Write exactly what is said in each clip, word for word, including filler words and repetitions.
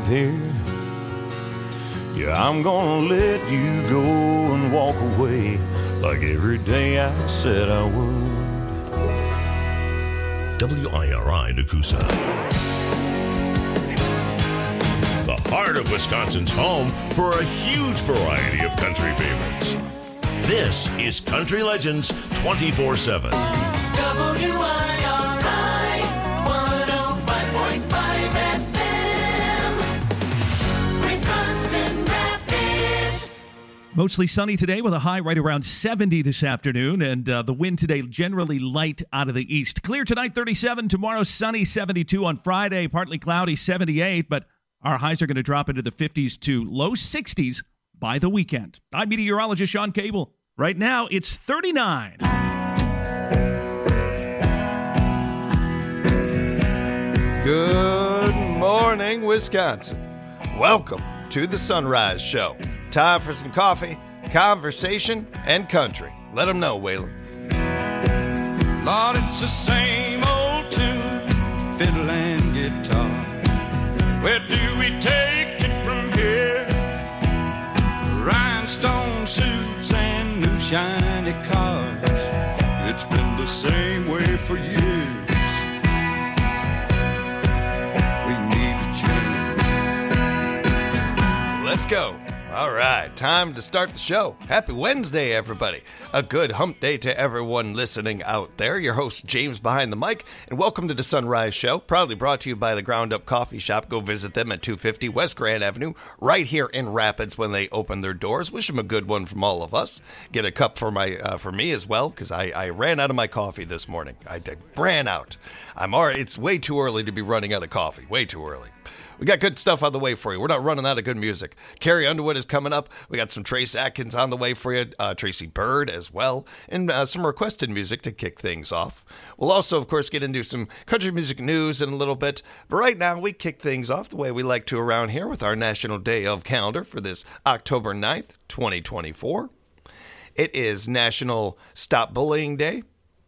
here. Yeah, I'm gonna let you go and walk away like every day I said I would. W I R I Nakusa. The heart of Wisconsin's home for a huge variety of country favorites. This is Country Legends twenty-four seven. W I R I one oh five point five F M. Wisconsin Rapids. Mostly sunny today with a high right around seventy this afternoon, and uh, the wind today generally light out of the east. Clear tonight, thirty-seven. Tomorrow, sunny, seventy-two. On Friday, partly cloudy, seventy-eight. But our highs are going to drop into the fifties to low sixties by the weekend. I'm meteorologist Sean Cable. Right now, it's thirty-nine. Good morning, Wisconsin. Welcome to the Sunrise Show. Time for some coffee, conversation, and country. Let them know, Waylon. Lord, it's the same old tune, fiddle and guitar. Where do we take it from here? Rhinestone suits and new shiny cars. It's been the same way for years. We need a change. Let's go. All right, time to start the show. Happy Wednesday, everybody. A good hump day to everyone listening out there. Your host, James, behind the mic, and welcome to the Sunrise Show, proudly brought to you by the Ground Up Coffee Shop. Go visit them at two fifty West Grand Avenue, right here in Rapids when they open their doors. Wish them a good one from all of us. Get a cup for my uh, for me as well, because I, I ran out of my coffee this morning. I did, ran out. I'm already, it's way too early to be running out of coffee. Way too early. We got good stuff on the way for you. We're not running out of good music. Carrie Underwood is coming up. We got some Trace Atkins on the way for you. Uh, Tracy Bird as well. And uh, some requested music to kick things off. We'll also, of course, get into some country music news in a little bit. But right now, we kick things off the way we like to around here with our National Day of calendar for this October ninth, twenty twenty-four. It is National Stop Bullying Day.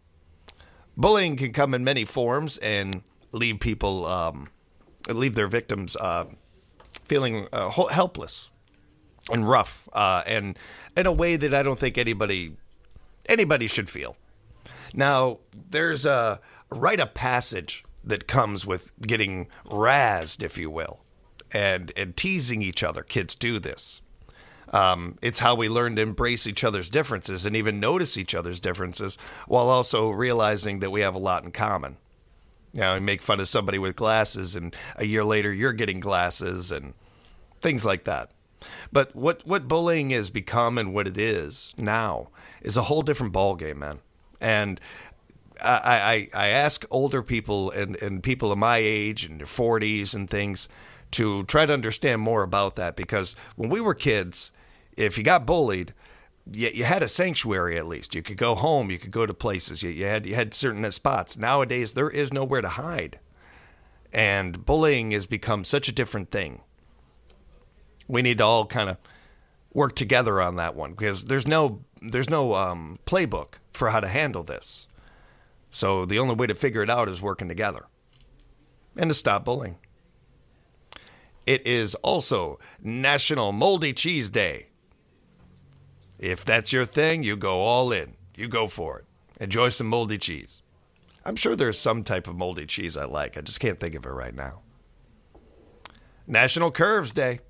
Bullying can come in many forms and leave people... Um, leave their victims uh, feeling uh, helpless and rough, uh, and in a way that I don't think anybody anybody should feel. Now, there's a rite of passage that comes with getting razzed, if you will, and, and teasing each other. Kids do this. Um, it's how we learn to embrace each other's differences and even notice each other's differences while also realizing that we have a lot in common. You know, you make fun of somebody with glasses, and a year later you're getting glasses and things like that. But what, what bullying has become and what it is now is a whole different ballgame, man. And I, I, I ask older people and, and people of my age and their forties and things to try to understand more about that, because when we were kids, if you got bullied, You, you had a sanctuary at least. You could go home. You could go to places. You, you had you had certain spots. Nowadays, there is nowhere to hide. And bullying has become such a different thing. We need to all kind of work together on that one, because there's no there's no um, playbook for how to handle this. So the only way to figure it out is working together and to stop bullying. It is also National Moldy Cheese Day. If that's your thing, you go all in. You go for it. Enjoy some moldy cheese. I'm sure there's some type of moldy cheese I like. I just can't think of it right now. National Curves Day.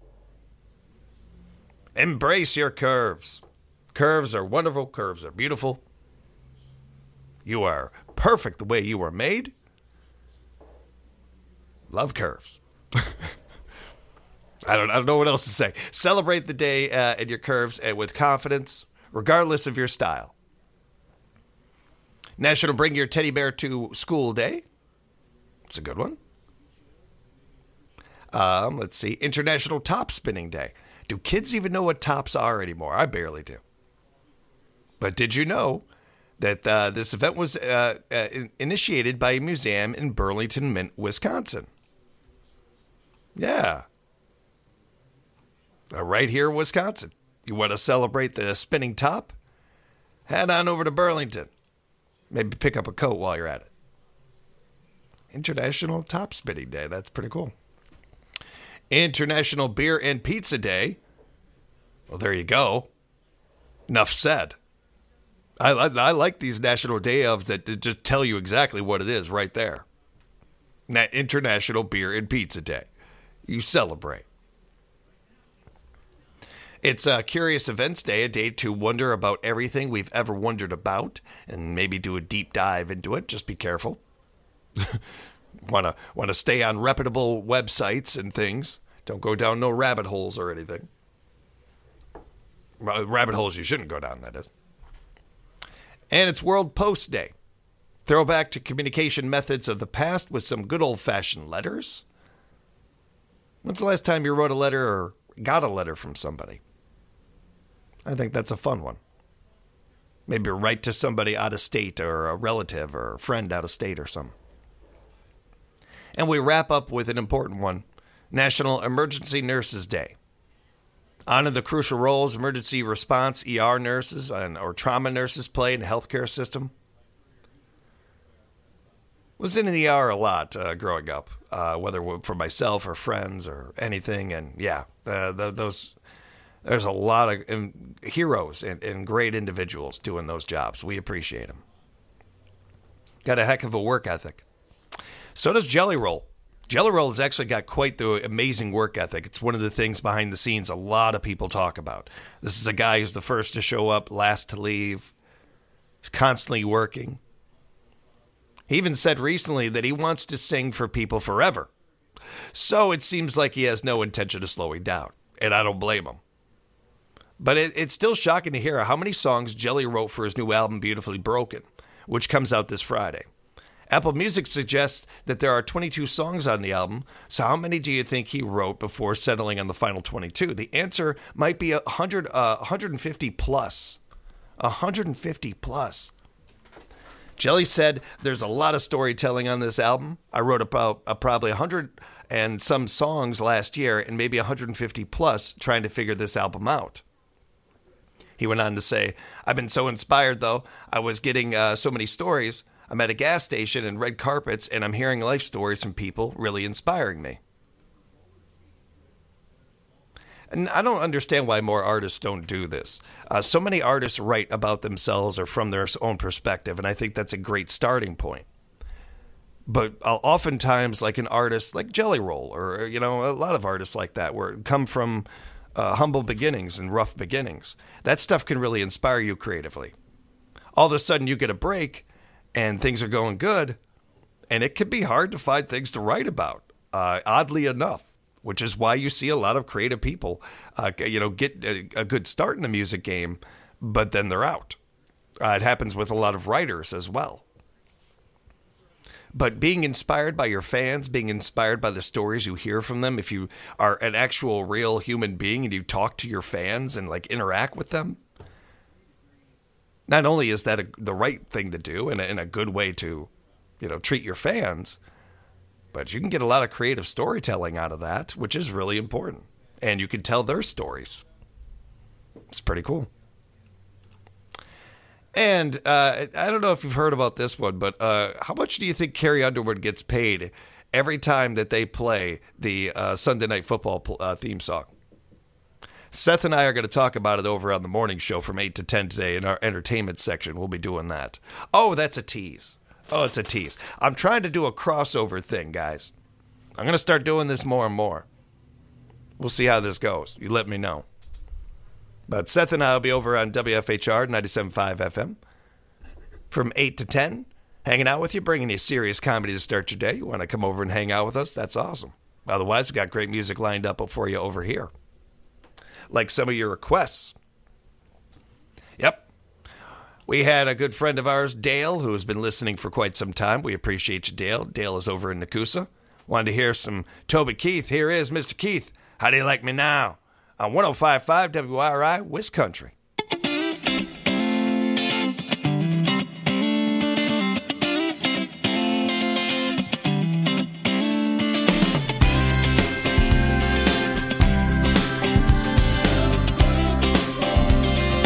Embrace your curves. Curves are wonderful. Curves are beautiful. You are perfect the way you were made. Love curves. I don't, I don't know what else to say. Celebrate the day uh, and your curves and with confidence, regardless of your style. National Bring Your Teddy Bear to School Day. It's a good one. Um, let's see. International Top Spinning Day. Do kids even know what tops are anymore? I barely do. But did you know that uh, this event was uh, uh, initiated by a museum in Burlington, Wisconsin? Yeah. Uh, right here in Wisconsin. You want to celebrate the spinning top? Head on over to Burlington. Maybe pick up a coat while you're at it. International Top Spinning Day. That's pretty cool. International Beer and Pizza Day. Well, there you go. Enough said. I, I, I like these national day ofs that just tell you exactly what it is right there. Na- International Beer and Pizza Day. You celebrate. It's a Curious Events Day, a day to wonder about everything we've ever wondered about and maybe do a deep dive into it. Just be careful. Want to want to stay on reputable websites and things. Don't go down no rabbit holes or anything. Rabbit holes you shouldn't go down, that is. And it's World Post Day. Throwback to communication methods of the past with some good old-fashioned letters. When's the last time you wrote a letter or got a letter from somebody? I think that's a fun one. Maybe write to somebody out of state or a relative or a friend out of state or something. And we wrap up with an important one, National Emergency Nurses Day. Honor the crucial roles emergency response E R nurses and, or trauma nurses play in the healthcare system. Was in an E R a lot uh, growing up, uh, whether for myself or friends or anything. And yeah, the, the, those there's a lot of um, heroes and, and great individuals doing those jobs. We appreciate them. Got a heck of a work ethic. So does Jelly Roll. Jelly Roll has actually got quite the amazing work ethic. It's one of the things behind the scenes a lot of people talk about. This is a guy who's the first to show up, last to leave. He's constantly working. He even said recently that he wants to sing for people forever. So it seems like he has no intention of slowing down, and I don't blame him. But it, it's still shocking to hear how many songs Jelly wrote for his new album, Beautifully Broken, which comes out this Friday. Apple Music suggests that there are twenty-two songs on the album, so how many do you think he wrote before settling on the final twenty-two? The answer might be one hundred, uh, one hundred fifty plus. one hundred fifty plus. Jelly said, there's a lot of storytelling on this album. I wrote about uh, probably one hundred and some songs last year and maybe one hundred fifty plus trying to figure this album out. He went on to say, I've been so inspired, though. I was getting uh, so many stories. I'm at a gas station and red carpets, and I'm hearing life stories from people really inspiring me. And I don't understand why more artists don't do this. Uh, so many artists write about themselves or from their own perspective, and I think that's a great starting point. But uh, oftentimes, like an artist like Jelly Roll, or, you know, a lot of artists like that, where come from uh, humble beginnings and rough beginnings, that stuff can really inspire you creatively. All of a sudden, you get a break, and things are going good, and it can be hard to find things to write about, uh, oddly enough, which is why you see a lot of creative people, uh, you know, get a, a good start in the music game, but then they're out. Uh, it happens with a lot of writers as well. But being inspired by your fans, being inspired by the stories you hear from them, if you are an actual real human being and you talk to your fans and like interact with them, not only is that a, the right thing to do and a, and a good way to, you know, treat your fans, but you can get a lot of creative storytelling out of that, which is really important. And you can tell their stories. It's pretty cool. And uh, I don't know if you've heard about this one, but uh, how much do you think Carrie Underwood gets paid every time that they play the uh, Sunday Night Football uh, theme song? Seth and I are going to talk about it over on the morning show from eight to ten today in our entertainment section. We'll be doing that. Oh, that's a tease. Oh, it's a tease. I'm trying to do a crossover thing, guys. I'm going to start doing this more and more. We'll see how this goes. You let me know. But Seth and I will be over on W F H R ninety-seven point five F M from eight to ten, hanging out with you, bringing you serious comedy to start your day. You want to come over and hang out with us? That's awesome. Otherwise, we've got great music lined up for you over here, like some of your requests. Yep. We had a good friend of ours, Dale, who has been listening for quite some time. We appreciate you, Dale. Dale is over in Nakusa. Wanted to hear some Toby Keith. Here is Mister Keith. How do you like me now? On one oh five point five W I R I, Wisconsin.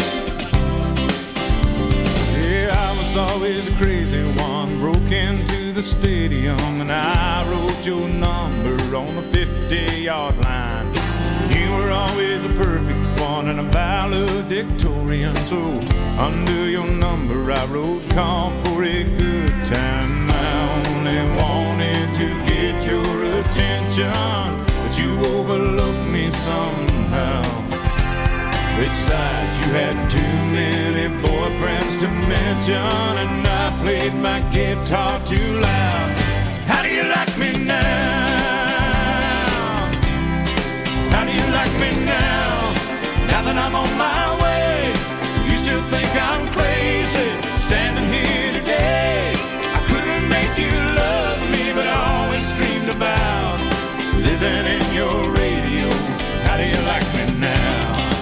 Yeah, I was always a crazy one, broke into the stadium and I wrote your number on the fifty-yard line. You were always a perfect one and a valedictorian, so under your number I wrote call for a good time. I only wanted to get your attention, but you overlooked me somehow. Besides, you had too many boyfriends to mention, and I played my guitar too loud. How do you like me now? How do you like me now? Now that I'm on my way, you still think I'm crazy, standing here today. I couldn't make you love me, but I always dreamed about living in your radio. How do you like me now?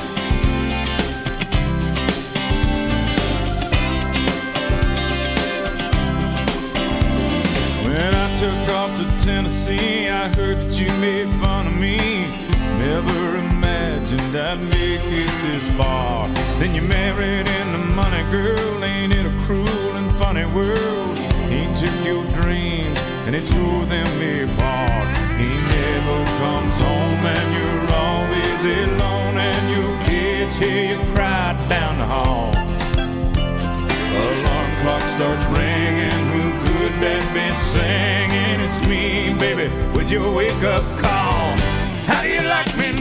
When I took off to Tennessee, I heard that you made fun of me. Never imagined I'd make it this far. Then you married into money, girl. Ain't it a cruel and funny world? He took your dreams and he tore them apart. He never comes home and you're always alone, and your kids hear you cry down the hall. Alarm clock starts ringing. Who could that be singing? It's me, baby, with your wake-up call. How do you like me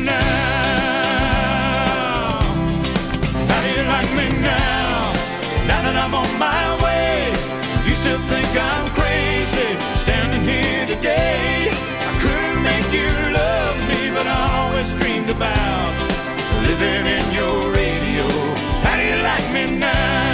now? How do you like me now? Now that I'm on my way, you still think I'm crazy, standing here today. I couldn't make you love me, but I always dreamed about living in your radio. How do you like me now?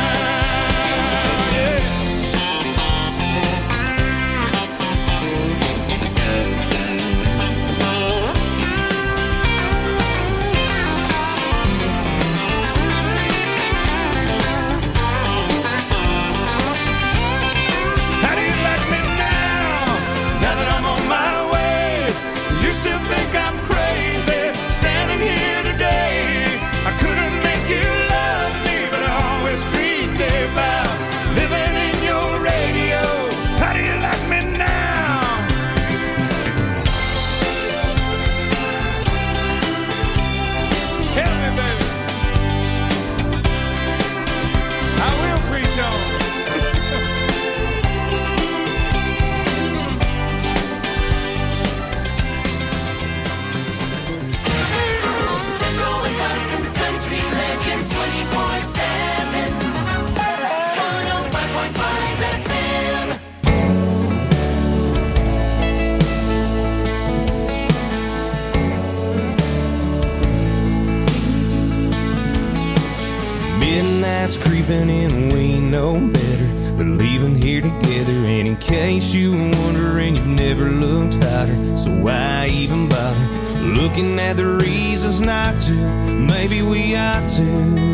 Midnight's creeping in, we know better, but leaving here together. And in case you were wondering, you've never looked hotter, so why even bother looking at the reasons not to? Maybe we ought to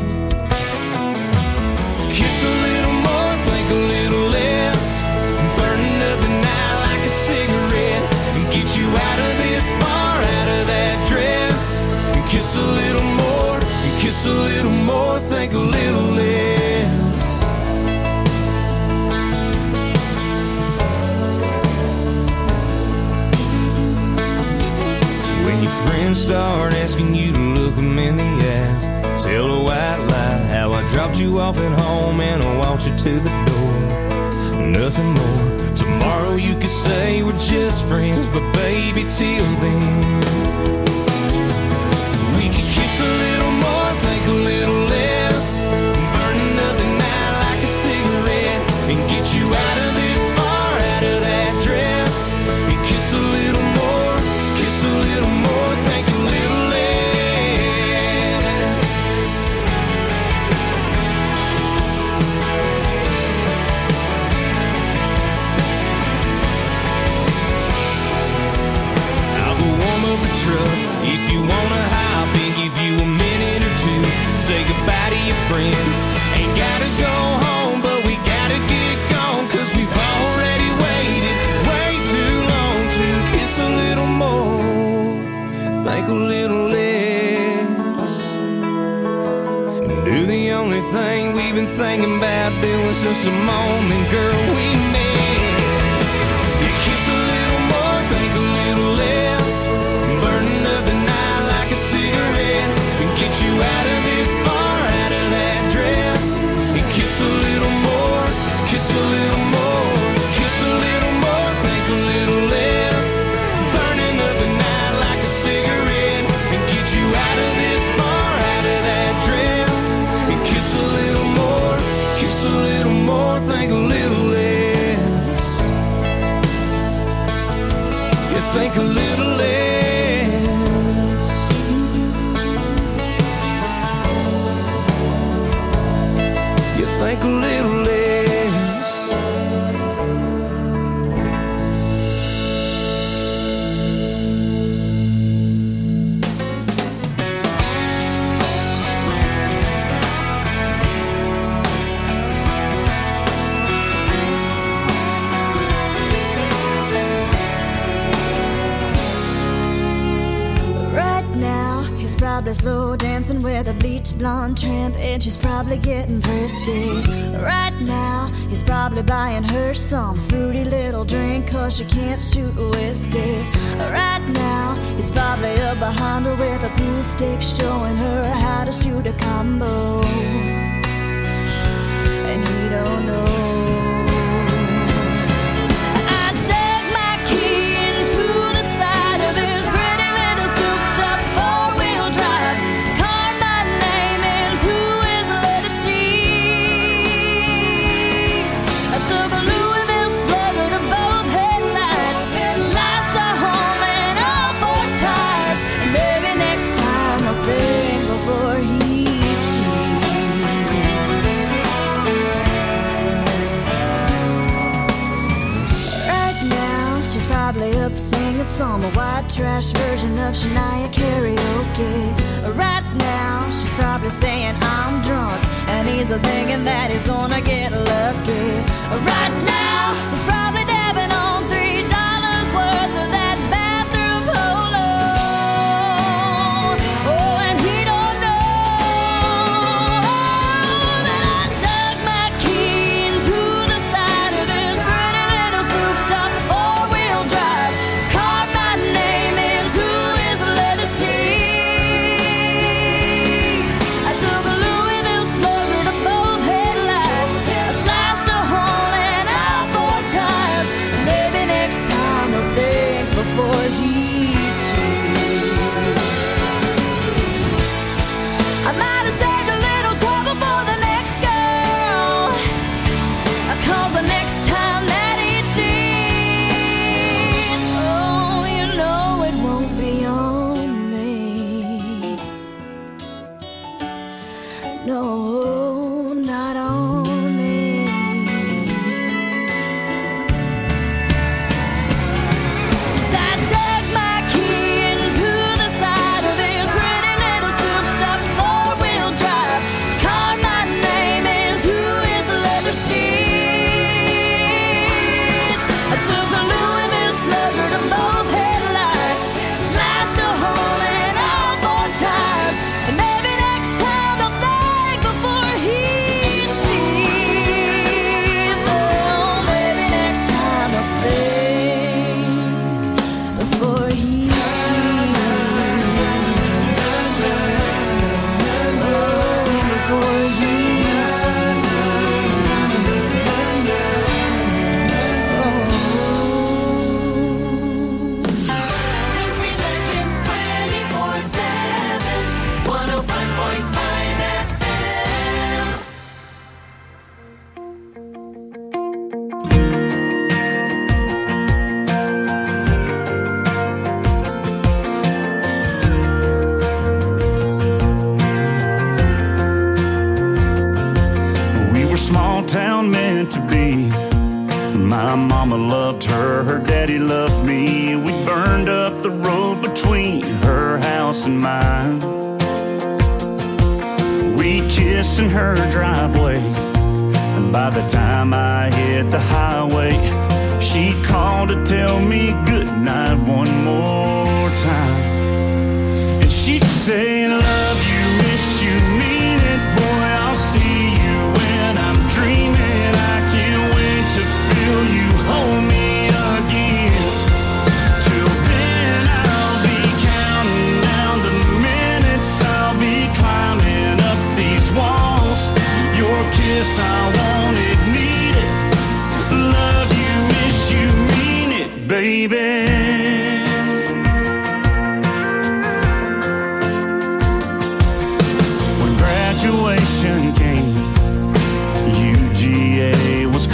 kiss a little more, think a little less, burning up the night like a cigarette, and get you out of this bar, out of that dress, and kiss a little more, and kiss a little more, think a little less. When your friends start asking you to look them in the eyes, tell a white lie how I dropped you off at home and I walked you to the door. Nothing more. Tomorrow you could say we're just friends, but baby, till then we could kiss a little more, think a little less, burning up the night like a cigarette, and get you out of this bar, out of that dress, and kiss a little more, kiss a little more, think a little less. I'll go warm up the truck if you wanna hop and give you a minute or two. Say goodbye to your friends. Ain't gotta go home, but we gotta get gone, 'cause we've already waited way too long to kiss a little more, think a little less, and do the only thing we've been thinking about doing since the moment, girl, we met. think a little less. You think a little less. You think a little less. Probably slow dancing with a bleach blonde tramp, and she's probably getting thirsty. Right now, he's probably buying her some fruity little drink, cause she can't shoot whiskey. Right now, he's probably up behind her with a pool stick, showing her how to shoot a combo. And he don't know. Some white trash version of Shania karaoke. Right now, she's probably saying I'm drunk, and he's thinking that he's gonna get lucky. Right now, he's probably dabbing on three dollars worth of that bathroom polo. Oh, and he don't know that I dug my key into the side of this pretty little souped-up four-wheel drive. No, not on me. 'Cause I dug my key into the side of this pretty little souped-up four-wheel drive, carved my name into its leather seats. I took a Louisville slugger to both headlights, slashed a hole in all four tires, and maybe next time I'll think before he cheats. Oh, maybe next time I'll think before he cheats. Oh, before he cheats. Country Legends twenty-four seven, one oh five point five F M. We were small town meant to be. My mama loved her, her daddy loved me. We burned up the road between her house and mine. We kissed in her driveway, and by the time I hit the highway, she called to tell me goodnight one more time. And she'd say, love you, miss you, mean it, boy, I'll see you when I'm dreaming. I can't wait to feel you hold me again. Till then I'll be counting down the minutes, I'll be climbing up these walls. Your kiss, I want it, need it. Love you, miss you, mean it, baby. When graduation came, U G A was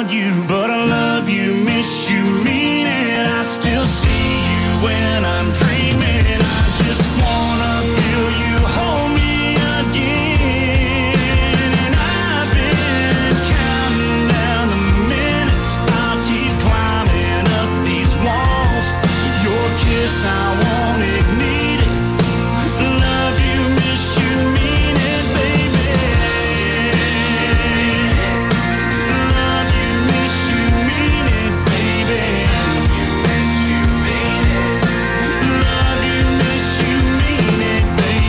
about you, but I love you, miss you, mean it. I still see you when I'm dreaming. I just wanna feel you hold me again. And I've been counting down the minutes. I'll keep climbing up these walls. Your kiss, I won't ignite it. Love you, miss you, mean it, baby. Love you, miss you, mean it, baby. Love you, miss you, mean it,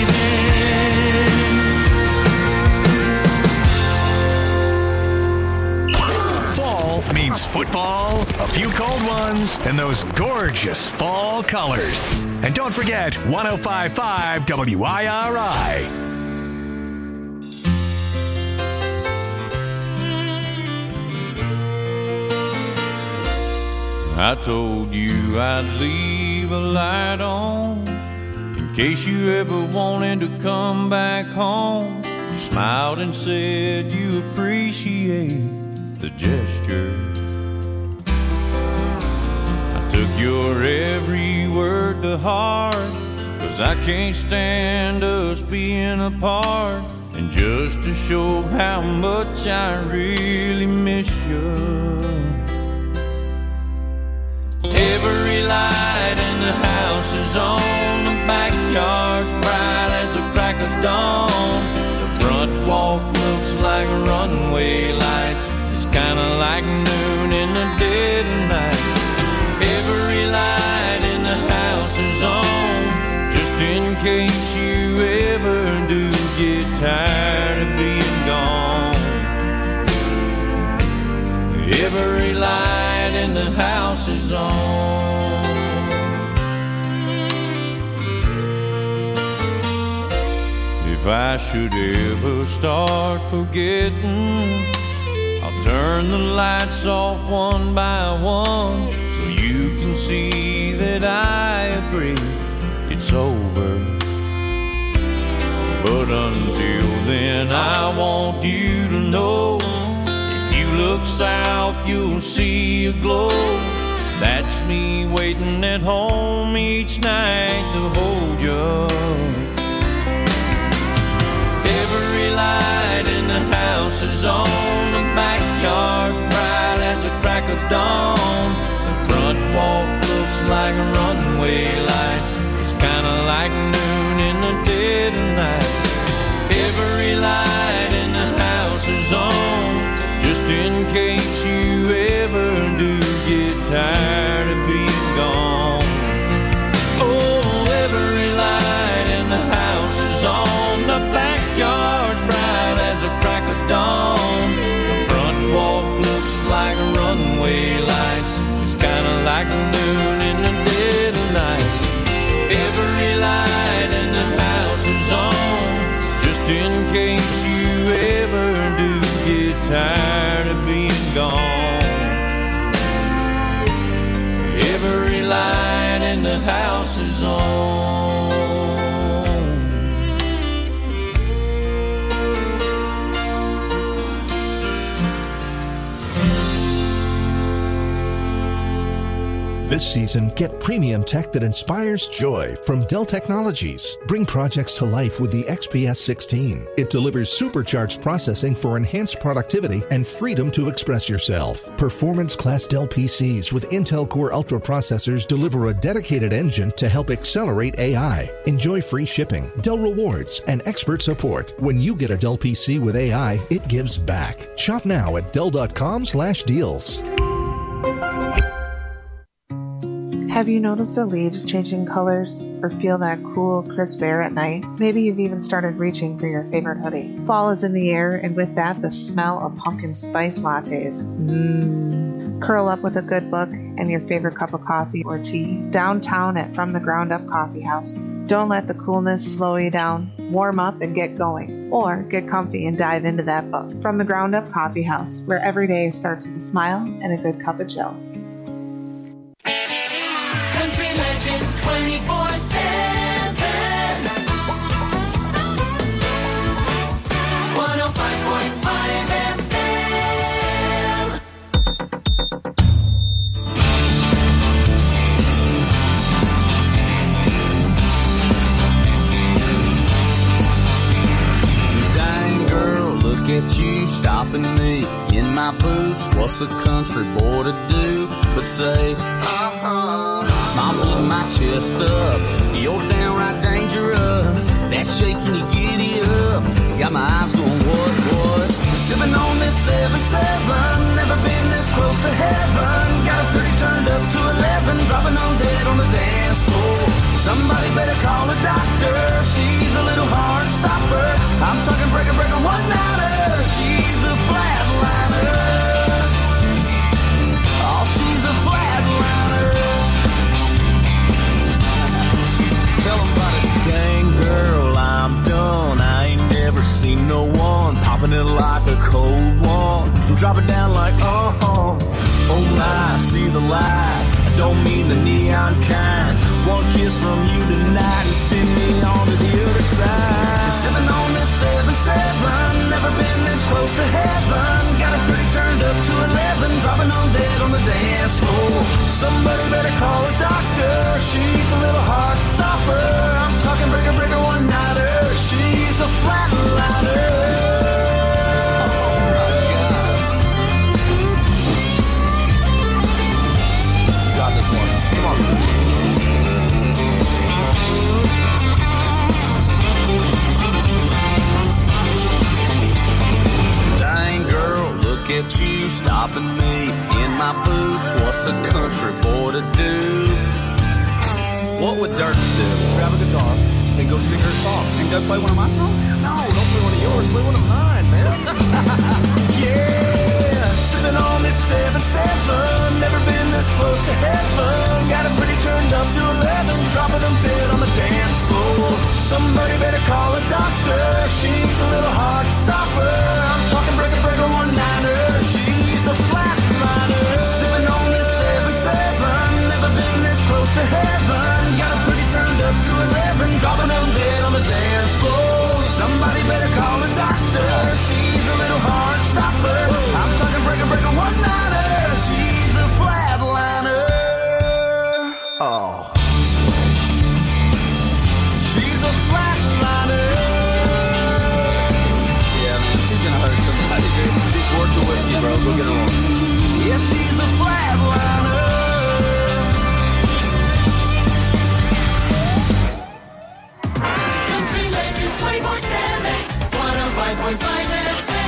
baby. Fall means football, a few cold ones, and those gorgeous fall colors. And don't forget one oh five point five W I R I. I told you I'd leave a light on in case you ever wanted to come back home. You smiled and said you appreciate the gesture. I took your every word to heart, 'cause I can't stand us being apart. And just to show how much I really miss you, every light in the house is on, the backyard's bright as a crack of dawn. The front walk looks like runway lights, it's kinda like noon in the dead of night. Every light in the house is on, just in case you ever do get tired of being gone. Every light in the house is on. If I should ever start forgetting, I'll turn the lights off one by one, so you can see that I agree it's over. But until then, I want you to know, if you look south, you'll see a glow. That's me waiting at home each night to hold you. Every light in the house is on, the backyard's bright as a crack of dawn. The front walk looks like runway lights, it's kinda like noon in the dead of night. Every light in the house is on, just in case you ever do get tired of being gone. Oh, every light in the house is on, the backyard's bright as a crack of dawn. The front walk looks like runway lights, it's kinda like noon in the dead of night. Every light in the house is on, just in case you ever do get tired of being gone. Every light in the house is on. This season, get premium tech that inspires joy from Dell Technologies. Bring projects to life with the X P S sixteen. It delivers supercharged processing for enhanced productivity and freedom to express yourself. Performance-class Dell P Cs with Intel Core Ultra processors deliver a dedicated engine to help accelerate A I. Enjoy free shipping, Dell rewards, and expert support. When you get a Dell P C with A I, it gives back. Shop now at Dell.com slash deals. Have you noticed the leaves changing colors or feel that cool, crisp air at night? Maybe you've even started reaching for your favorite hoodie. Fall is in the air, and with that, the smell of pumpkin spice lattes. Mmm. Curl up with a good book and your favorite cup of coffee or tea downtown at From the Ground Up Coffee House. Don't let the coolness slow you down. Warm up and get going. Or get comfy and dive into that book. From the Ground Up Coffee House, where every day starts with a smile and a good cup of joe. Country Legends twenty-four seven. one oh five point five F M. boots, what's a country boy to do but say, uh-huh. Smile, pull my chest up, you're downright dangerous. That shaking you giddy up, got my eyes going what, what? Sipping on this seven seven, never been this close to heaven. Got a pretty turned up to eleven, dropping on dead on the dance floor. Somebody better call a doctor, she's a little hard stopper. I'm talking breaker, breaker, one-nighter, she's a flatliner. Oh, she's a flatliner. Tell them about it. Dang girl, I'm done, I ain't never seen no one popping it like a cold one. Drop it down like, uh-huh. Oh my, see the light, I don't mean the neon kind. One kiss from you tonight and send me on to the other side. Sipping on this seven seven, never been this close to heaven. Got it pretty turned up to eleven, dropping on dead on the dance floor. Somebody better call a doctor, she's a little hard stopper. I'm talking breaker, breaker, one-nighter, she's a flatliner. At you stopping me in my boots, what's a country boy to do? What would Dirk do? Grab a guitar and go sing her song. And go play one of my songs? No, don't play one of yours, play one of mine, man. Yeah, sitting on this seven seven, never been this close to heaven. Got it pretty turned up to eleven, dropping them dead on the dance floor. Somebody better call a doctor, she's a little hard stopper. I'm talking breaker, breaker, one-niner, she's a flatliner. Sipping on this seven seven, never been this close to heaven. Got it pretty turned up to eleven, dropping them dead on the dance floor. Somebody better call a doctor, she's a little hard stopper. I'm talking breaker, breaker, one-niner, she's a flatliner. Oh, she's a flatliner. Yeah, man, she's gonna hurt somebody, dude. She's worth the whiskey, bro. Go get her on. Yeah, she's a flatliner. Country Legends twenty-four seven, one oh five point five F M.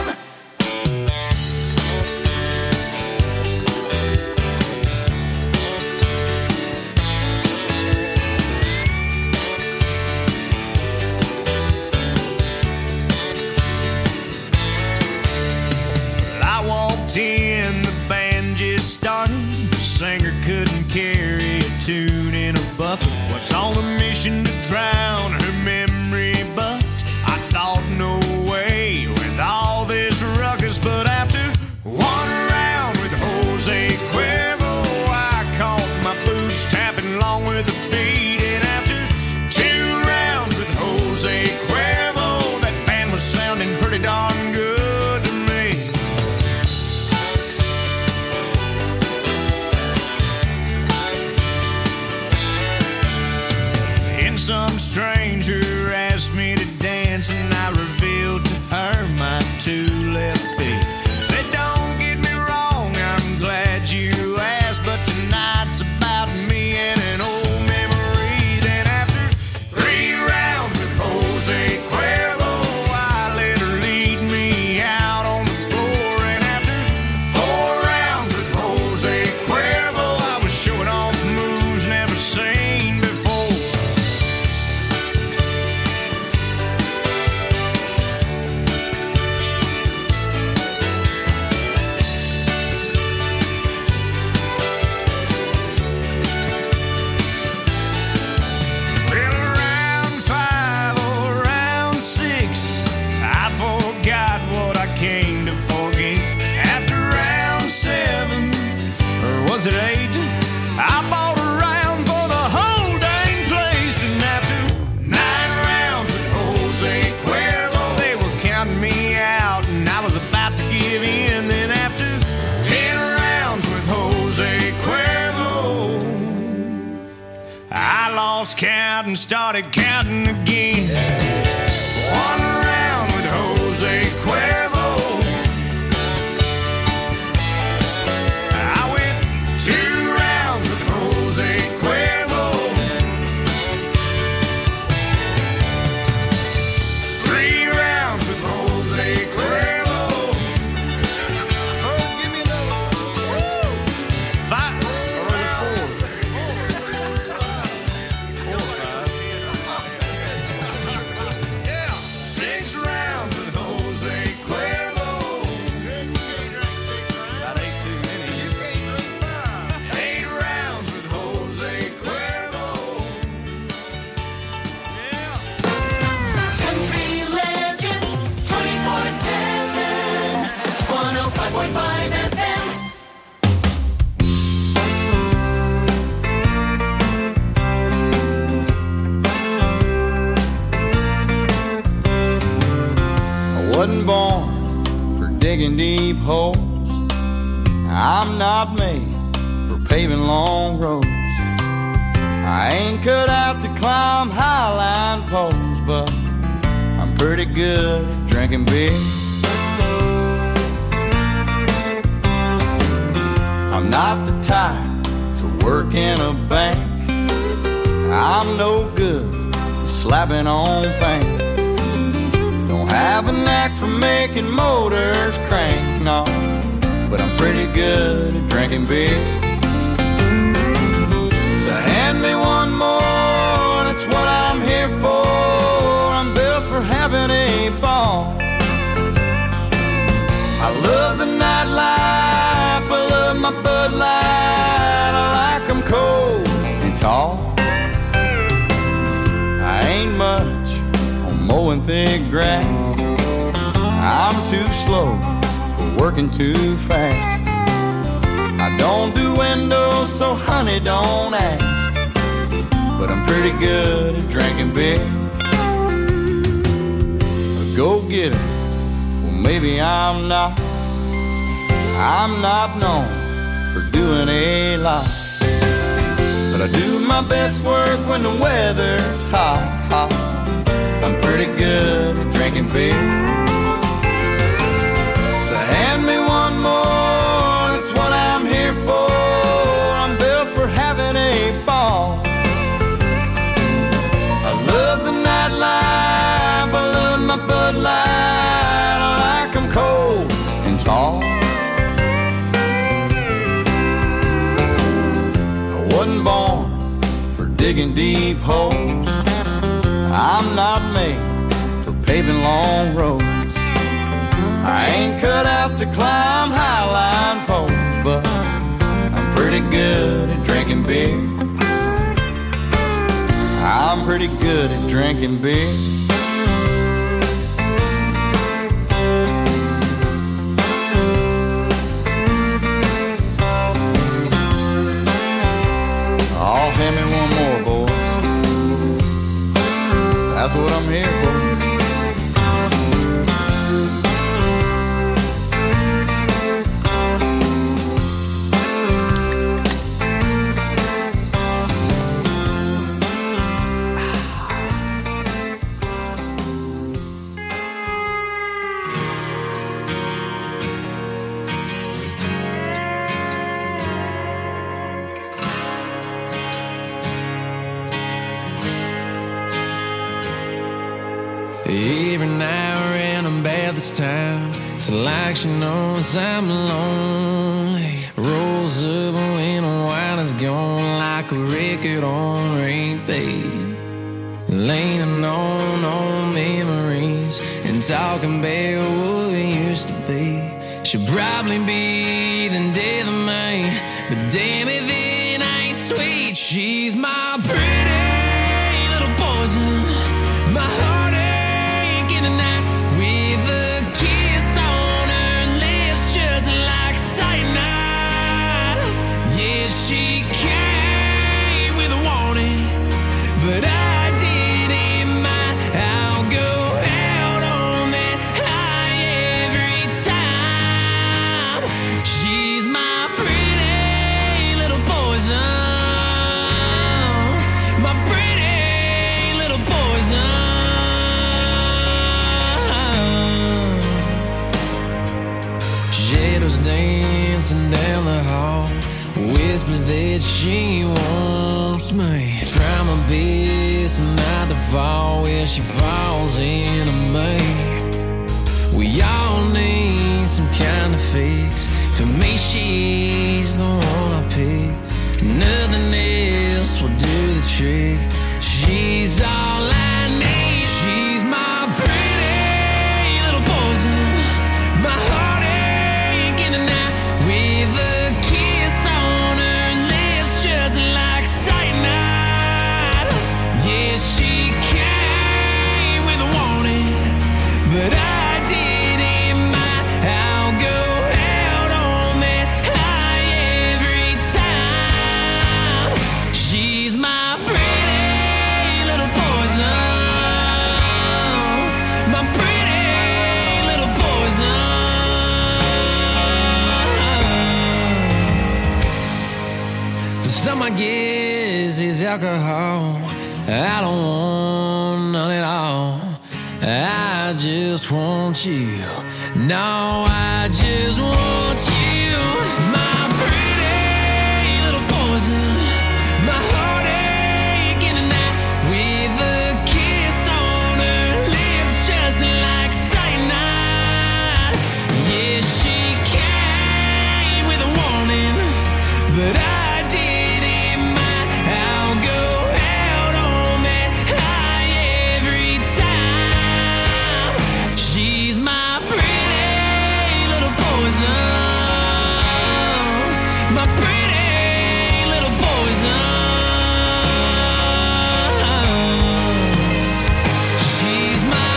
In the band just started, the singer couldn't carry a tune in a bucket. Was on a mission to drown her memory, but I thought no way with all this ruckus. But after one round with Jose Cuervo, I caught my boots tapping along with the beat. And after two rounds with Jose Cuervo, that band was sounding pretty darn good. Some stranger asked me to dance, and I revealed to her my two left feet. Said, don't get me wrong, I'm glad you asked, but tonight's about me and an old memory. Then after three rounds with Jose Cuervo, I let her lead me out on the floor. And after four rounds with Jose Cuervo, I was showing off moves never seen before. Was it eight? I bought a round for the whole dang place. And after nine rounds with Jose Cuervo, they were counting me out, and I was about to give in. Then after ten rounds with Jose Cuervo, I lost count and started counting again. One round with Jose Cuervo, digging deep holes. I'm not made for paving long roads. I ain't cut out to climb highline poles, but I'm pretty good at drinking beer. I'm not the type to work in a bank. I'm no good at slapping on paint. Don't have a knack for making motors crank, no, but I'm pretty good at drinking beer. So hand me one more, that's what I'm here for. I'm built for having a ball. I love the nightlife, I love my Bud Light. I like them cold and tall. I ain't much on mowing thick grass. I'm too slow for working too fast. I don't do windows, so honey, don't ask. But I'm pretty good at drinking beer. A go-getter, well maybe I'm not. I'm not known for doing a lot, but I do my best work when the weather's hot, hot. I'm pretty good at drinking beer. So hand me one more, that's what I'm here for. I'm built for having a ball. I love the nightlife, I love my Bud Light. I like them cold and tall. Wasn't born for digging deep holes. I'm not made for paving long roads. I ain't cut out to climb highline poles, but I'm pretty good at drinking beer. I'm pretty good at drinking beer. Oh, hand me one more, boys. That's what I'm here for. Every now and then about this time, it's like she knows I'm lonely. Rolls up when the wine is gone, like a record on repeat. Leaning on old memories and talking about what we used to be. She'll probably be the death of me, but damn if it ain't sweet. She's my pretty little poison, my heart in the night, with a kiss on her lips, just like cyanide. Yeah, she came with a warning, but I didn't mind. I'll go out on that high every time. She's my pretty little poison, my pretty little poison. Shadows dancing down the hall, whispers that she wants me. Try my best not to fall where she falls into me. We all need some kind of fix. For me, she's the one I pick. Nothing else will do the trick. She's all I need. She's my pretty little poison, my heartache in the night, with a kiss on her lips, just like cyanide. Yeah, she came with a warning, but I didn't mind. I'll go out on that high every time. She's my pretty little poison, my pretty little poison. I guess it's alcohol. I don't want none at all. I just want you. No, I just want you. My pretty little poison. My heartache in the night. With a kiss on her lips, just like cyanide. Yeah, she came with a warning, but I didn't mind. I'll go out on that high every time. She's my pretty little poison. My pretty little poison. She's my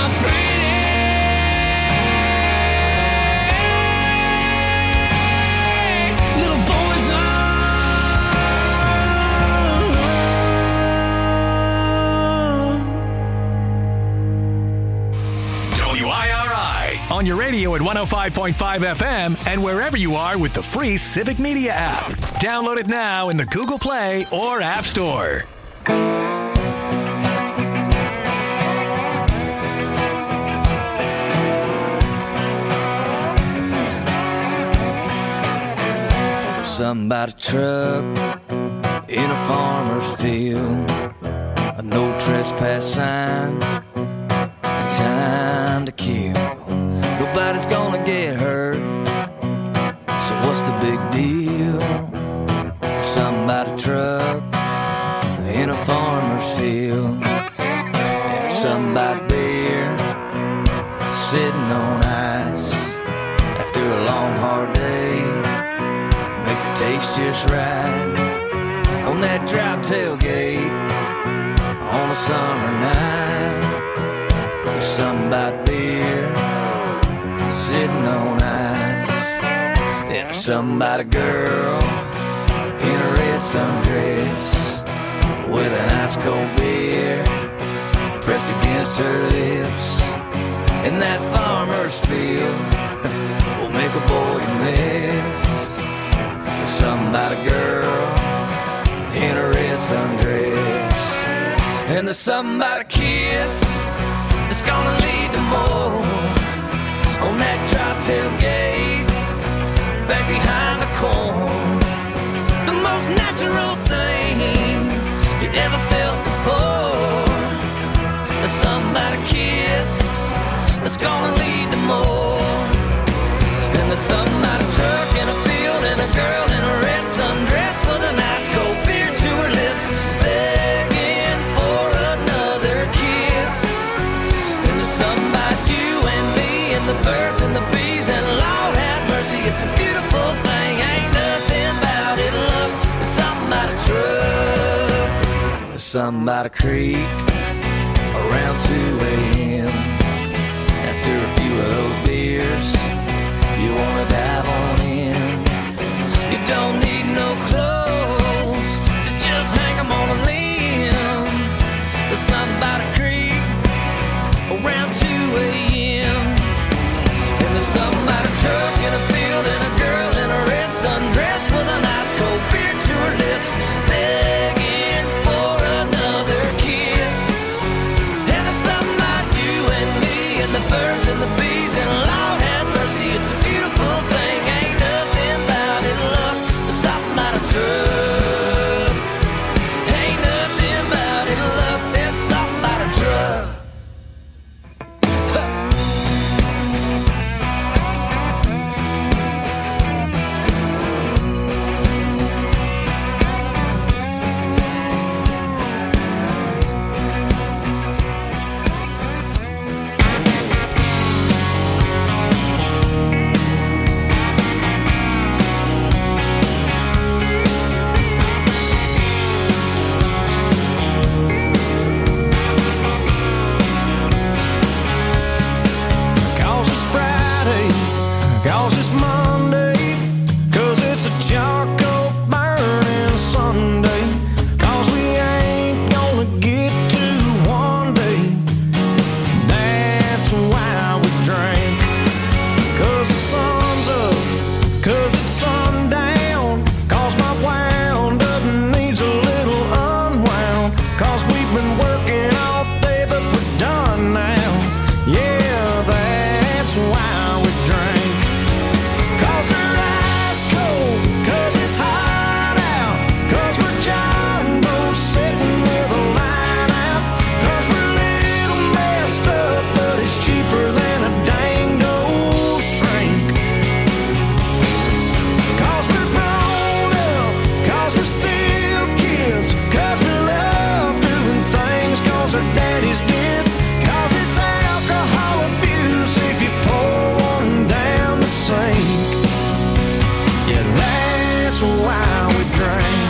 pretty little poison. W I R I on your radio at one oh five point five F M and wherever you are with the free Civic Media app. Download it now in the Google Play or App Store. There's something about a truck in a farmer's field, a no trespass sign, and time to kill. Nobody's gonna get hurt, so what's the big deal? There's something about a truck in a farmer's field, and there's something about beer sitting on ice after a long hard day. Makes it taste just right on that drop tailgate on a summer night. There's something about beer sitting on ice. And there's something about a girl in a red sundress with an ice cold beer pressed against her lips. And that farmer's field will make a boy miss. There's something about a girl in a red sundress. And there's something about a kiss that's gonna lead to more on that drop tailgate back behind the corn. The most natural thing you ever felt before. There's something about a kiss that's gonna lead to more. And there's something about a truck in a field and a girl in a red sundress with a nice cold beer to her lips, begging for another kiss. And there's something about you and me and the birds and the bees, and Lord have mercy, it's a beautiful thing. Ain't nothing about it, look. There's something about a truck. There's something about a creek around two a.m. After a few of those beers, you wanna dive on in. You don't need no clothes to just hang 'em on a limb. There's something about a creek around two a.m. And there's something about a truck in a field and a girl in a red sundress with a nice cold beer to her lips, begging for another kiss. And there's something about you and me and the birds and the bees, and Lord have mercy, it's a beautiful thing. Ain't nothing about it, look. There's something about a truck. Ain't nothing about it, look. There's something about a truck. Cause it's Friday, cause it's Monday, cause it's a charcoal burning Sunday, cause we ain't gonna get to one day. That's why we drink. Cause the sun's up, cause it's sundown, cause my wound up needs a why we drank.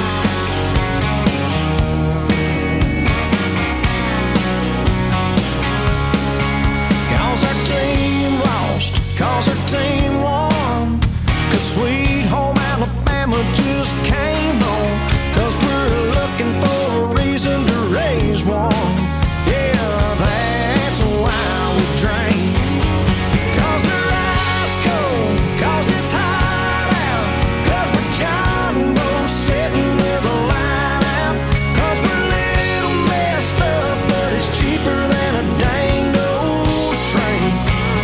Cause our team lost, cause our team won, cause Sweet Home Alabama just came home, cause we're looking for a reason to raise one. Yeah, that's why we drank. Cause they're ice cold, cause it's hot out, cause we're John Boy sitting with a line out, cause we're a little messed up, but it's cheaper than a dang old shrink.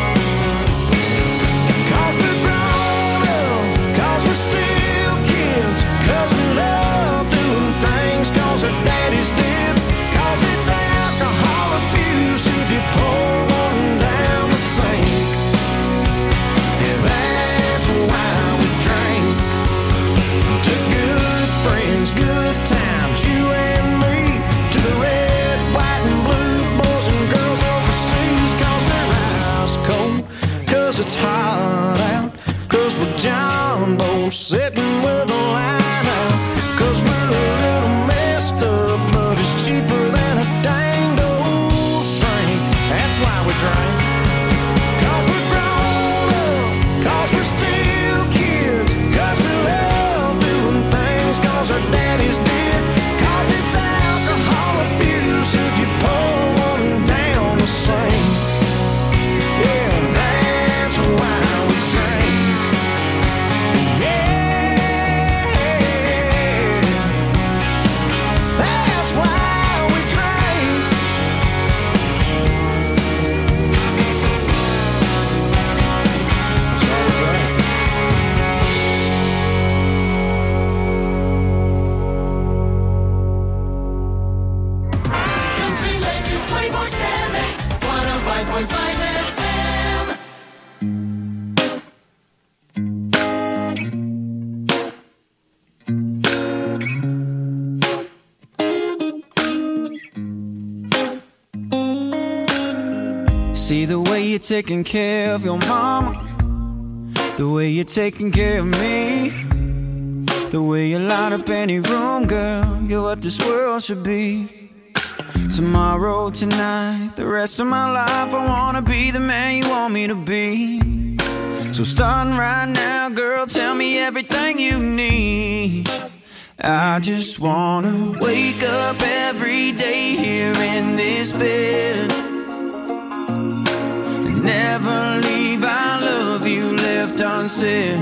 Cause we're grown up, cause we're still kids, cause we love doing things cause our daddies did, cause it's alcohol abuse if you pour one down the sink. Yeah, that's why we drank. To good friends, good times, you and me, to the red, white, and blue boys and girls overseas, cause they're ice cold, cause it's hot out, cause we're John Boy sitting with a line out, cause we're a little messed up, but it's cheaper than a dang old shrink. That's why we drank. Cause we're grown up, cause we're still kids, cause we love doing things cause our daddies did, cause it's alcohol abuse if you pour one down the sink. Yeah, that's why we drank. Yeah, that's why we drank. That's why we drank. Country Legends twenty-four seven, one oh five point five F M. See the way you're taking care of your mama, the way you're taking care of me, the way you light up any room, girl, you're what this world should be. Tomorrow, tonight, the rest of my life, I wanna be the man you want me to be. So starting right now, girl, tell me everything you need. I just wanna wake up every day here in this bed, never leave, I love you left unsaid.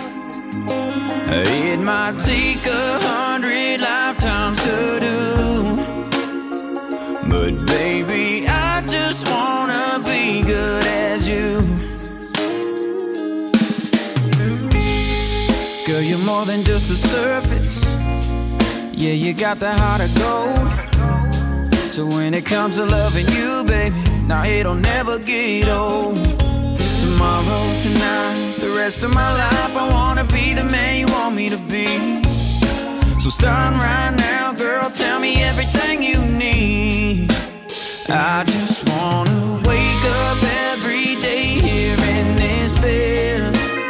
It might take a hundred lifetimes to do, but baby, I just wanna be good as you. Girl, you're more than just the surface. Yeah, you got the heart of gold. So when it comes to loving you, baby, now it'll never get old. Tomorrow, tonight, the rest of my life, I wanna be the man you want me to be. So starting right now, girl, tell me everything you need. I just wanna wake up every day here in this bed,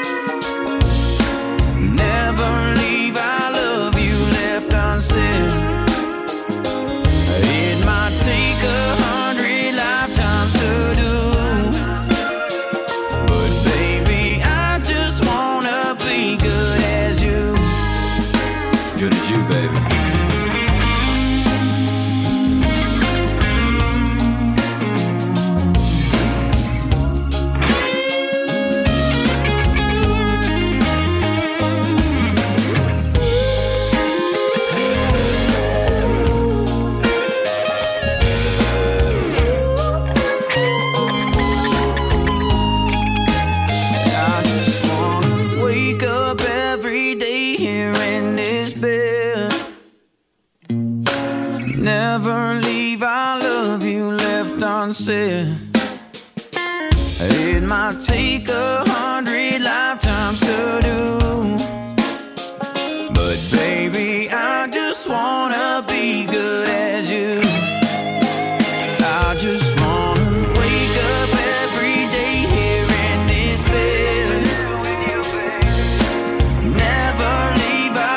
never leave, I love you left unsaid. It might take a hundred lifetimes to do, but baby, I just wanna be good as you. Good as you, baby. Never leave, I love you left unsaid. It might take a hundred lifetimes to do, but baby, I just wanna be good as you. I just wanna wake up every day here in this bed, never leave, I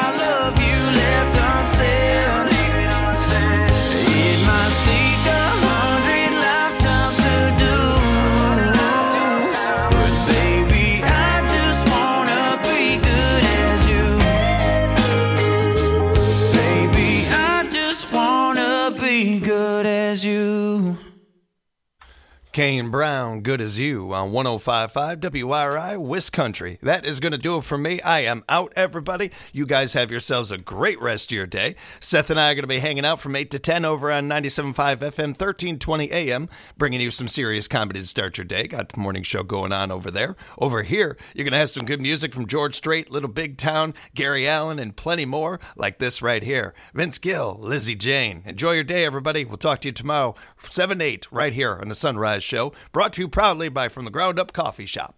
Kane Brown, Good As You on one oh five point five W R I, Wiscountry. That is going to do it for me. I am out, everybody. You guys have yourselves a great rest of your day. Seth and I are going to be hanging out from eight to ten over on ninety-seven point five F M, thirteen twenty A M, bringing you some serious comedy to start your day. Got the morning show going on over there. Over here, you're going to have some good music from George Strait, Little Big Town, Gary Allen, and plenty more like this right here. Vince Gill, Lizzie Jane. Enjoy your day, everybody. We'll talk to you tomorrow, seven to eight, right here on the Sunrise Show, brought to you proudly by From the Ground Up Coffee Shop.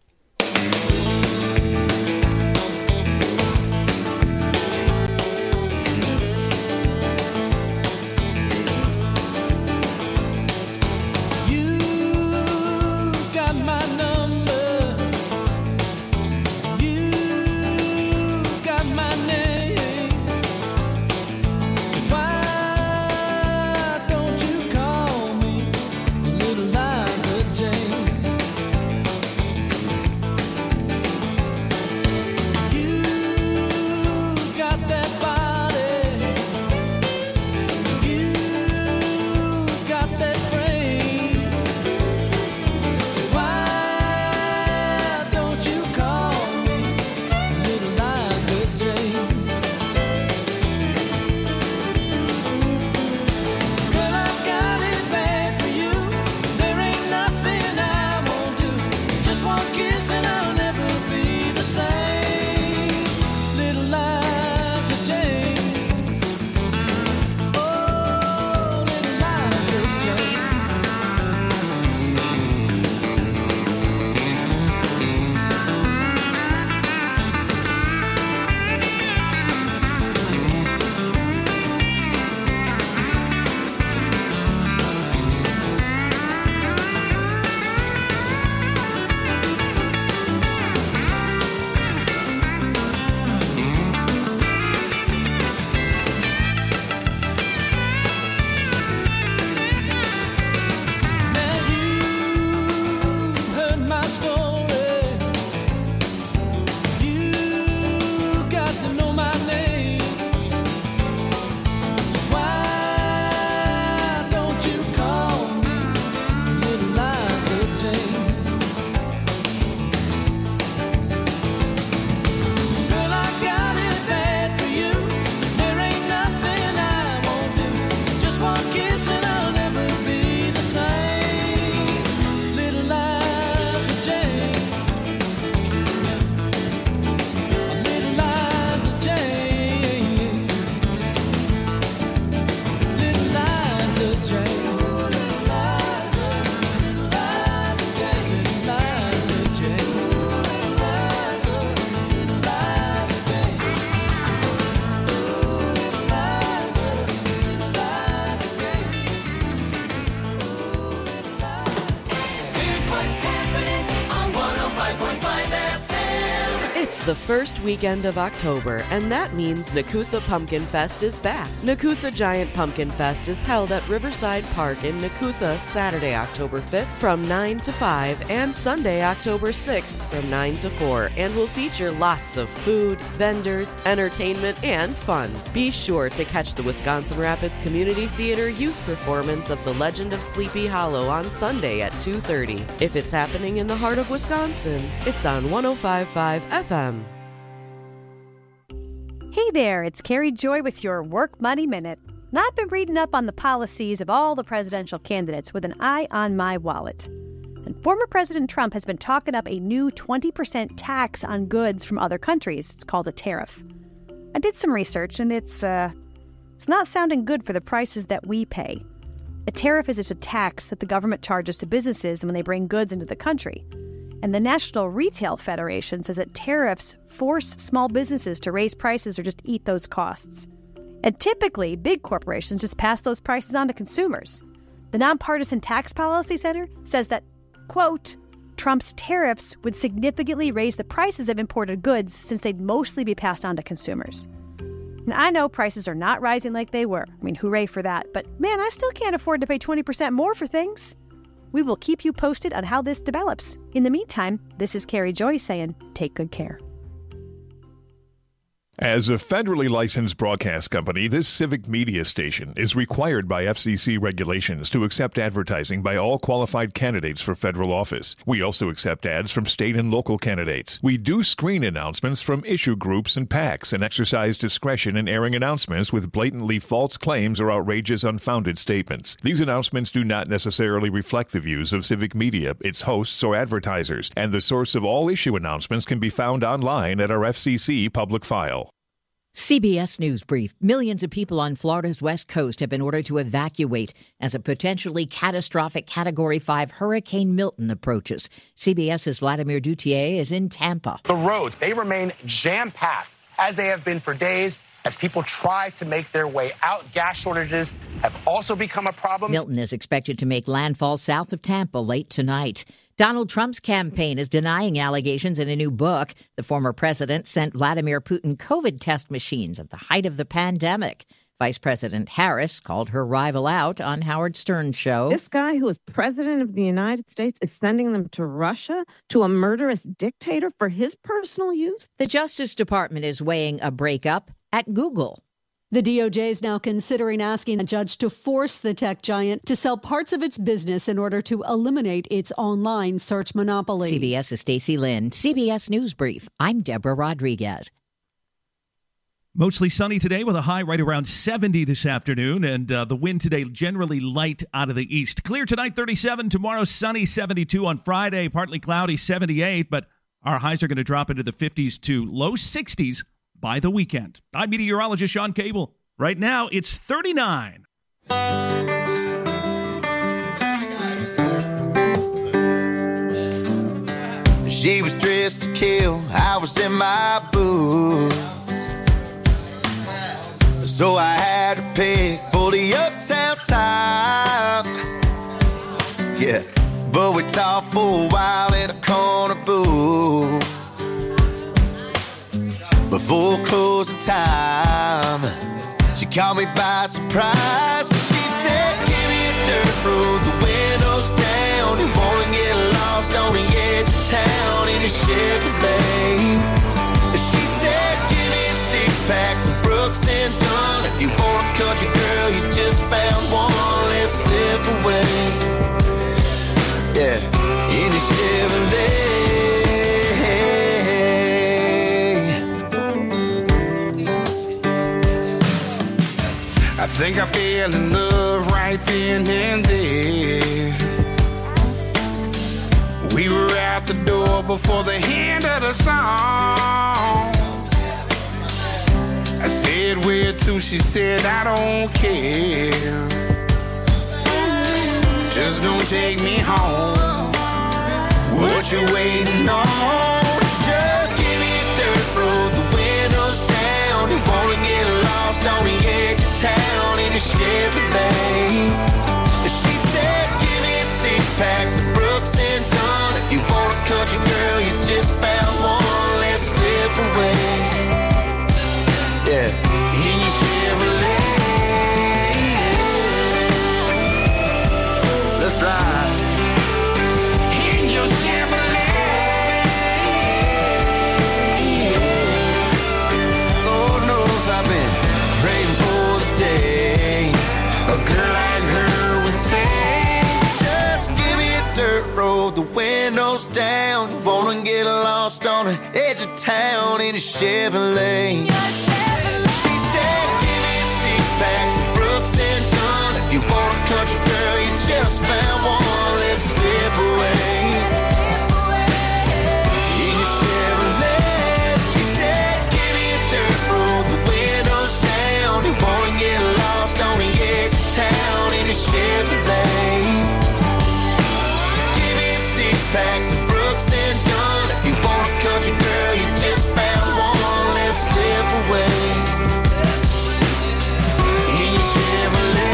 The first weekend of October, and that means Nakusa Pumpkin Fest is back. Nakusa Giant Pumpkin Fest is held at Riverside Park in Nakusa Saturday, October fifth from nine to five and Sunday, October sixth from nine to four, and will feature lots of food, vendors, entertainment, and fun. Be sure to catch the Wisconsin Rapids Community Theater youth performance of The Legend of Sleepy Hollow on Sunday at two thirty. If it's happening in the heart of Wisconsin, it's on one oh five point five F M. Hey there, it's Carrie Joy with your Work Money Minute. Now, I've been reading up on the policies of all the presidential candidates with an eye on my wallet. And former President Trump has been talking up a new twenty percent tax on goods from other countries. It's called a tariff. I did some research, and it's, uh, it's not sounding good for the prices that we pay. A tariff is just a tax that the government charges to businesses when they bring goods into the country. And the National Retail Federation says that tariffs force small businesses to raise prices or just eat those costs. And typically, big corporations just pass those prices on to consumers. The Nonpartisan Tax Policy Center says that, quote, Trump's tariffs would significantly raise the prices of imported goods since they'd mostly be passed on to consumers. And I know prices are not rising like they were. I mean, hooray for that. But man, I still can't afford to pay twenty percent more for things. We will keep you posted on how this develops. In the meantime, this is Carrie Joy saying, take good care. As a federally licensed broadcast company, this civic media station is required by F C C regulations to accept advertising by all qualified candidates for federal office. We also accept ads from state and local candidates. We do screen announcements from issue groups and PACs and exercise discretion in airing announcements with blatantly false claims or outrageous unfounded statements. These announcements do not necessarily reflect the views of civic media, its hosts, or advertisers, and the source of all issue announcements can be found online at our F C C public file. C B S News Brief. Millions of people on Florida's west coast have been ordered to evacuate as a potentially catastrophic Category five Hurricane Milton approaches. CBS's Vladimir Duthier is in Tampa. The roads, they remain jam-packed, as they have been for days, as people try to make their way out. Gas shortages have also become a problem. Milton is expected to make landfall south of Tampa late tonight. Donald Trump's campaign is denying allegations in a new book. The former president sent Vladimir Putin COVID test machines at the height of the pandemic. Vice President Harris called her rival out on Howard Stern's show. This guy who is president of the United States is sending them to Russia, to a murderous dictator for his personal use? The Justice Department is weighing a breakup at Google. The D O J is now considering asking a judge to force the tech giant to sell parts of its business in order to eliminate its online search monopoly. CBS's Stacey Lynn, C B S News Brief. I'm Deborah Rodriguez. Mostly sunny today with a high right around seventy this afternoon, and uh, the wind today generally light out of the east. Clear tonight, thirty-seven. Tomorrow, sunny, seventy-two. On Friday, partly cloudy, seventy-eight. But our highs are going to drop into the fifties to low sixties by the weekend. I'm meteorologist Sean Cable. Right now, it's thirty-nine. She was dressed to kill, I was in my booth. So I had to pick for the uptown time. Yeah, but we talked for a while in a corner booth. Before closing time, she caught me by surprise. She said, give me a dirt road, the windows down. You wanna get lost on the edge of town in a Chevrolet. She said, give me a six-pack, some Brooks and Dunn. If you want a country girl, you just found one, let's slip away. Yeah, in a Chevrolet. I think I fell in love right then and there. We were out the door before the end of the song. I said, where to? She said, I don't care. Just don't take me home. What you waiting on? Just give me a dirt road, the windows down. You wanna get lost on the edge of town in a Chevrolet. She said, give me a six-pack, some Brooks and Dunn. If you want a country girl, you just found one, let's slip away. Yeah, in your Chevrolet. Let's ride. In your Chevrolet. Lord knows I've been praying for the day a girl like her would say, just give me a dirt road, the windows down. You wanna get lost on the edge of town in a Chevrolet. She said, give me a six-pack, some Brooks and Dunn. If you want a country girl, you just found one, let's slip away. In a Chevrolet. She said, give me a dirt road, the windows down. You wanna get lost on the edge of town in a Chevrolet. Give me a six-pack, some Brooks and Dunn. If you want a country girl, you just found one, let's slip away. In your Chevrolet.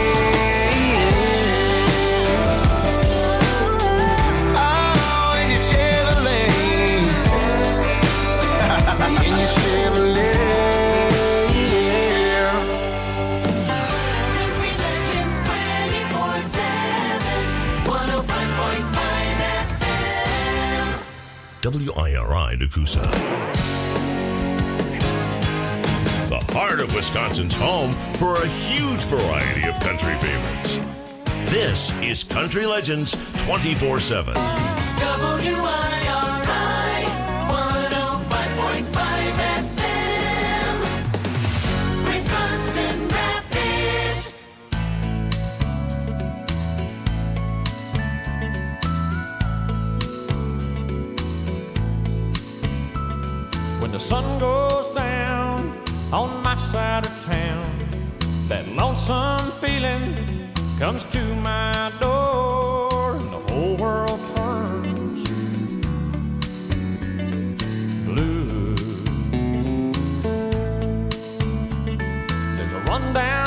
Oh, in your Chevrolet. In your Chevrolet. Country Legends twenty-four seven, one oh five point five F M. W I R I Nakusa. heart of Wisconsin's home for a huge variety of country favorites. This is Country Legends twenty-four seven. W I R I one oh five point five F M, Wisconsin Rapids. When the sun goes down on my side of town, that lonesome feeling comes to my door, and the whole world turns blue. There's a rundown